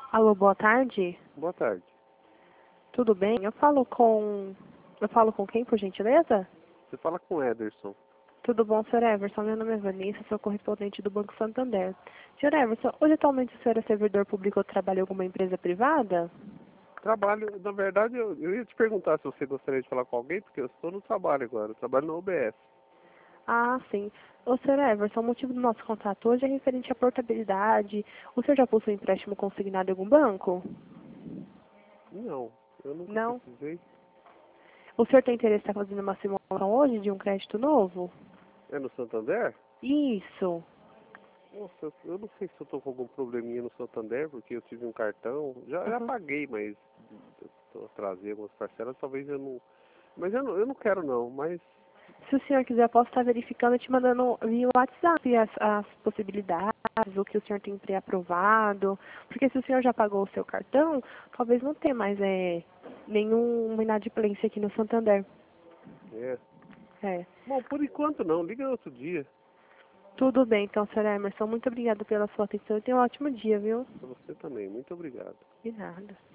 Alô, boa tarde. Boa tarde. Tudo bem? Eu falo com quem, por gentileza? Você fala com o Ederson. Tudo bom, Sr. Everson? Meu nome é Vanessa, sou correspondente do Banco Santander. Sr. Everson, hoje atualmente o senhor é servidor público ou trabalha em alguma empresa privada? Trabalho, na verdade, eu ia te perguntar se você gostaria de falar com alguém, porque eu estou no trabalho agora, eu trabalho na UBS. Ah, sim. Ô, Sr. Everson, o motivo do nosso contato hoje é referente à portabilidade. O senhor já possui empréstimo consignado em algum banco? Não, eu nunca Não? precisei. O senhor tem interesse em estar fazendo uma simulação hoje de um crédito novo? É no Santander? Isso. Nossa, eu não sei se eu estou com algum probleminha no Santander, porque eu tive um cartão, já Aham. paguei, mas eu atrasei algumas parcelas, talvez eu não... Mas eu não quero não, mas Se o senhor quiser, eu posso estar verificando e te mandando via WhatsApp as possibilidades, o que o senhor tem pré-aprovado. Porque se o senhor já pagou o seu cartão, talvez não tenha mais nenhuma inadimplência aqui no Santander. é... É. Bom, por enquanto não, liga outro dia. Tudo bem, então, senhor Emerson. Muito obrigada pela sua atenção e tenha um ótimo dia, viu? Pra você também, muito obrigado. De nada.